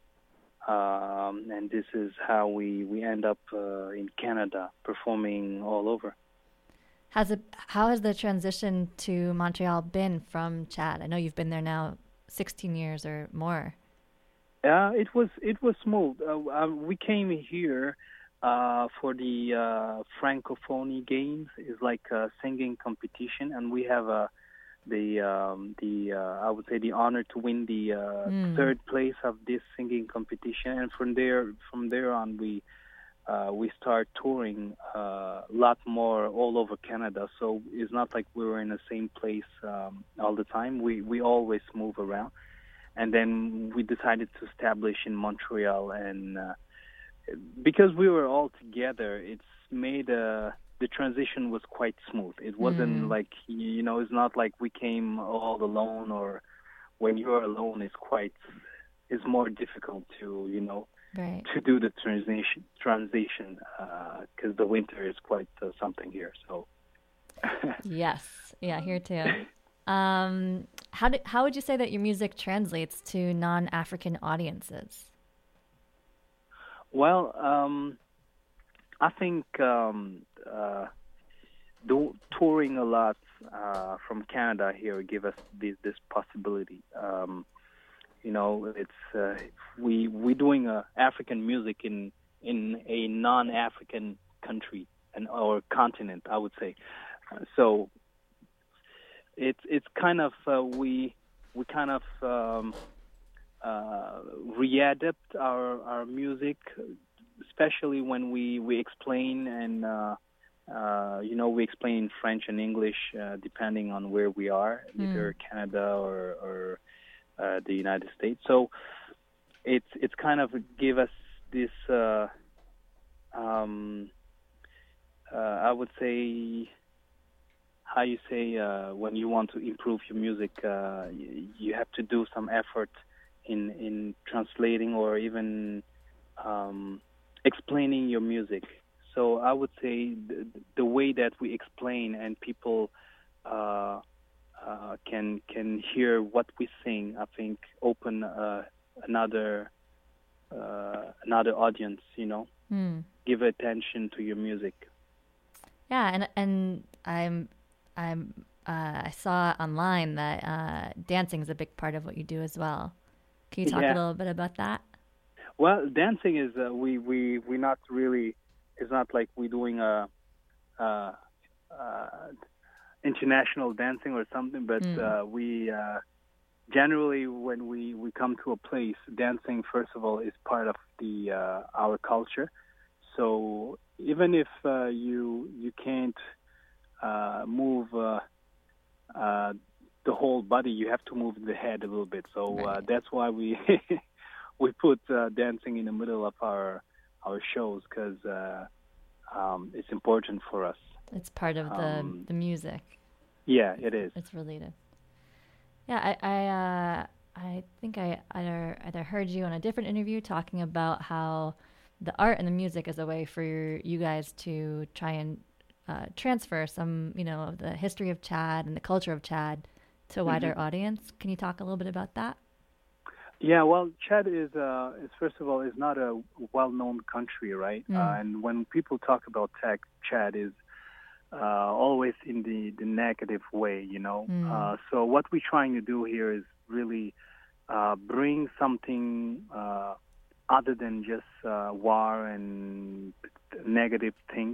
Um, and this is how we, we end up uh, in Canada, performing all over. Has it, how has the transition to Montreal been from Chad? I know you've been there now sixteen years or more. Uh, it was it was smooth. Uh, uh, we came here uh, for the uh, Francophonie Games. It's like a singing competition, and we have a the um, the uh, I would say the honor to win the uh, mm. third place of this singing competition. And from there from there on, we. Uh, we start touring uh, a lot more all over Canada. So it's not like we were in the same place um, all the time. We we always move around. And then we decided to establish in Montreal. And uh, because we were all together, it's made uh, the transition was quite smooth. It wasn't mm. like, you know, it's not like we came all alone, or when you're alone, it's quite, it's more difficult to, you know, Right. to do the transition, transition, because uh, the winter is quite uh, something here. So, yes, yeah, here too. Um, how do, how would you say that your music translates to non-African audiences? Well, um, I think um, uh, do, touring a lot uh, from Canada here give us this, this possibility. Um, you know, it's uh, we we doing uh, African music in in a non-African country and or continent, I would say. Uh, so it's it's kind of uh, we we kind of um, uh, re-adapt our our music, especially when we we explain and. Uh, Uh, you know, we explain in French and English uh, depending on where we are, mm. either Canada or, or uh, the United States. So it's it's kind of give us this, uh, um, uh, I would say, how you say, uh, when you want to improve your music, uh, you, you have to do some effort in, in translating or even um, explaining your music. So I would say the, the way that we explain and people uh, uh, can can hear what we sing, I think, open uh, another uh, another audience. You know, mm. give attention to your music. Yeah, and and I'm I'm uh, I saw online that uh, dancing is a big part of what you do as well. Can you talk yeah. a little bit about that? Well, dancing is uh, we we we not really. It's not like we're doing a, a, a international dancing or something, but mm. uh, we uh, generally when we, we come to a place, dancing first of all is part of the uh, our culture. So even if uh, you you can't uh, move uh, uh, the whole body, you have to move the head a little bit. So right. uh, that's why we we put uh, dancing in the middle of our. our shows because uh, um, it's important for us. It's part of the um, the music. Yeah, it is. It's related. Yeah, I I, uh, I think I either either heard you on a different interview talking about how the art and the music is a way for you guys to try and uh, transfer some, you know, of the history of Chad and the culture of Chad to a wider mm-hmm. audience. Can you talk a little bit about that? Yeah, well, Chad is, uh, is first of all, is not a well-known country, right? Mm. Uh, and when people talk about tech, Chad is uh, always in the, the negative way, you know. Mm. Uh, so what we're trying to do here is really uh, bring something uh, other than just uh, war and negative things.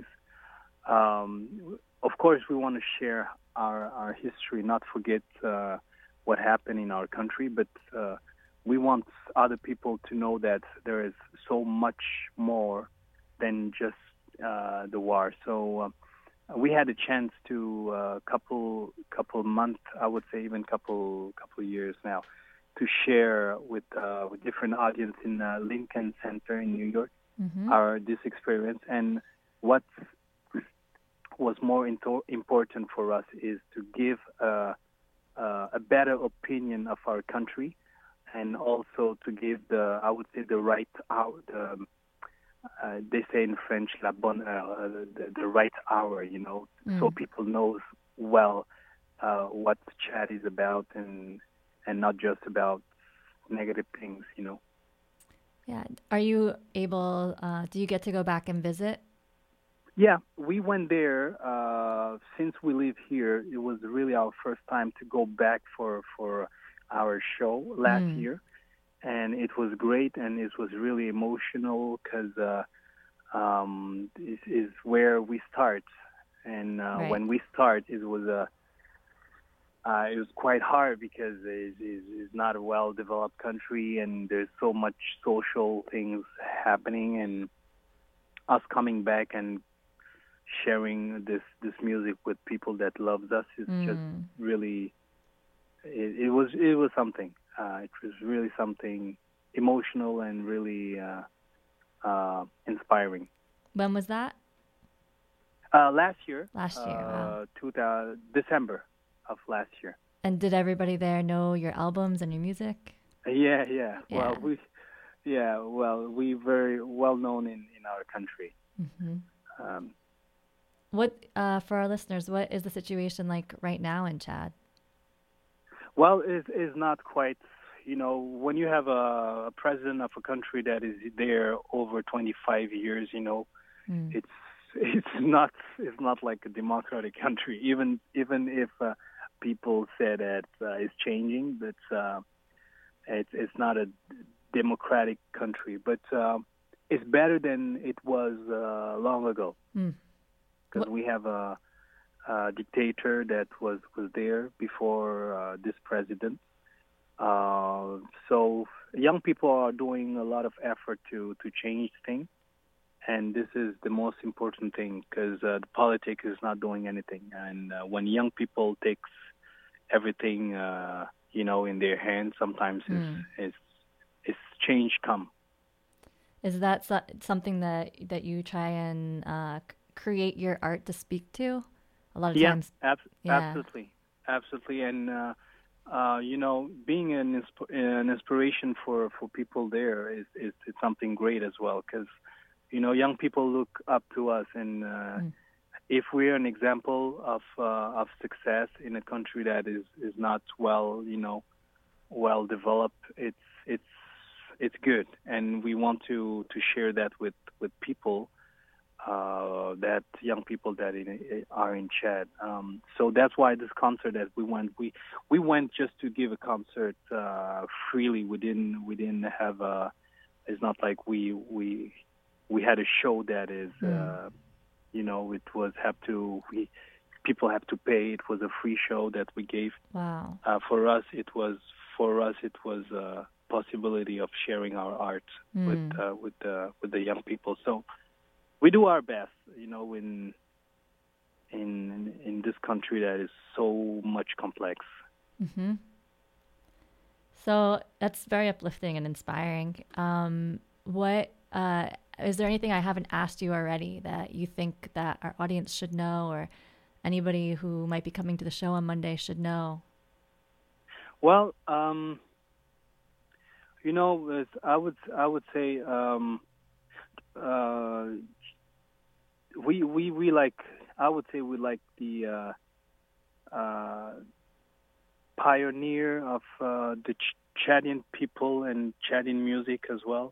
Um, of course, we want to share our, our history, not forget uh, what happened in our country, but uh, we want other people to know that there is so much more than just uh, the war. So uh, we had a chance to a uh, couple couple months, I would say even couple couple years now, to share with uh, with different audience in uh, Lincoln Center in New York mm-hmm. our this experience. And what was more into, important for us is to give uh, uh, a better opinion of our country. And also to give the, I would say, the right hour. The, uh, they say in French, la bonne heure, uh, the, the right hour, you know, mm. so people knows well uh, what Chad is about, and and not just about negative things, you know. Yeah. Are you able? Uh, do you get to go back and visit? Yeah, we went there. Uh, since we live here, it was really our first time to go back for for. our show last mm. year, and it was great, and it was really emotional because uh, um, this is where we start, and uh, right. when we start, it was a uh, it was quite hard because it is not a well-developed country, and there's so much social things happening, and us coming back and sharing this this music with people that loves us is mm. just really. It, it was it was something. Uh, it was really something emotional and really uh, uh, inspiring. When was that? Uh, last year. Last year, uh, wow. two thousand, December of last year. And did everybody there know your albums and your music? Yeah, yeah. yeah. Well, we, yeah, well, we very well known in, in our country. Mm-hmm. Um, what uh, for our listeners? What is the situation like right now in Chad? Well, it is not quite, you know, when you have a, a president of a country that is there over twenty-five years, you know, mm. it's it's not it's not like a democratic country. Even even if uh, people say that uh, it's changing, but uh, it's it's not a democratic country. But uh, it's better than it was uh, long ago, because mm. we have a, a dictator that was was there before uh, this president. Uh, so young people are doing a lot of effort to, to change things, and this is the most important thing, because uh, the politics is not doing anything. And uh, when young people takes everything, uh, you know, in their hands, sometimes mm. it's, it's it's change come. Is that so- something that that you try and uh, create your art to speak to? A lot of yeah, times, ab- yeah, absolutely, absolutely, and. Uh, Uh, you know, being an, insp- an inspiration for, for people there is, is, is something great as well, because, you know, young people look up to us, and uh, mm. if we're an example of uh, of success in a country that is, is not well, you know, well developed, it's it's it's good, and we want to, to share that with, with people. Uh, that young people that in, are in Chad. Um, so that's why this concert that we went, we we went just to give a concert uh, freely. We didn't we didn't have a. It's not like we we we had a show that is, mm. uh, you know, it was have to we people have to pay. It was a free show that we gave. Wow. Uh, for us, it was for us it was a possibility of sharing our art mm. with uh, with uh, with the young people. So. We do our best, you know, in in in this country that is so much complex. Mm-hmm. So that's very uplifting and inspiring. Um, what uh, is there anything I haven't asked you already that you think that our audience should know, or anybody who might be coming to the show on Monday should know? Well, um, you know, I would I would say. Um, uh, We, we we like I would say we like the uh, uh, pioneer of uh, the Ch- Chadian people and Chadian music as well.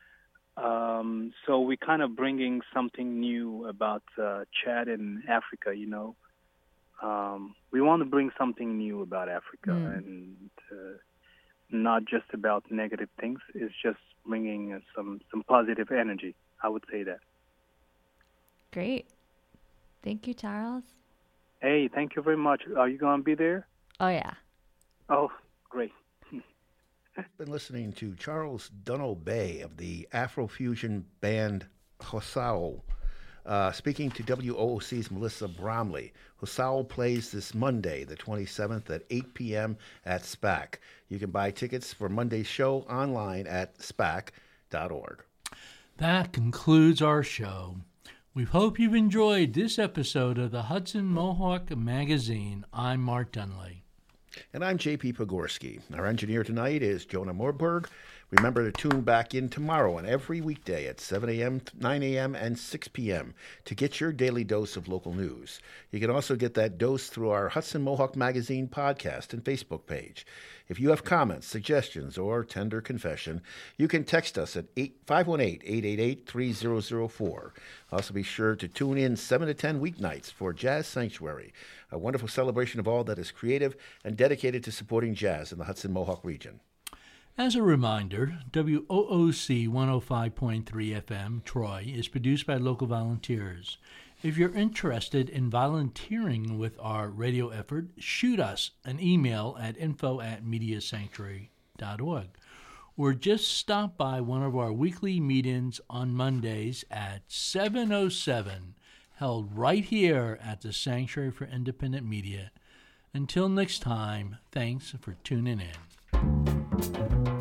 Um, so we kind of bringing something new about uh, Chad and Africa. You know, um, we want to bring something new about Africa mm. and uh, not just about negative things. It's just bringing uh, some some positive energy. I would say that. Great. Thank you, Charles. Hey, thank you very much. Are you going to be there? Oh, yeah. Oh, great. Been listening to Charles Dunno-Bay of the Afrofusion band Hosao, uh, speaking to W O O C's Melissa Bromley. Hosao plays this Monday, the twenty-seventh, at eight p.m. at SPAC. You can buy tickets for Monday's show online at spac dot org. That concludes our show. We hope you've enjoyed this episode of the Hudson Mohawk Magazine. I'm Mark Dunley. And I'm J P Pogorski. Our engineer tonight is Jonah Morberg. Remember to tune back in tomorrow and every weekday at seven a.m., nine a.m., and six p.m. to get your daily dose of local news. You can also get that dose through our Hudson Mohawk Magazine podcast and Facebook page. If you have comments, suggestions, or tender confession, you can text us at five one eight, eight eight eight, three zero zero four. Also be sure to tune in seven to ten weeknights for Jazz Sanctuary, a wonderful celebration of all that is creative and dedicated to supporting jazz in the Hudson Mohawk region. As a reminder, W O O C one oh five point three F M, Troy, is produced by local volunteers. If you're interested in volunteering with our radio effort, shoot us an email at info at media sanctuary dot org, or just stop by one of our weekly meetings on Mondays at seven oh seven, held right here at the Sanctuary for Independent Media. Until next time, thanks for tuning in.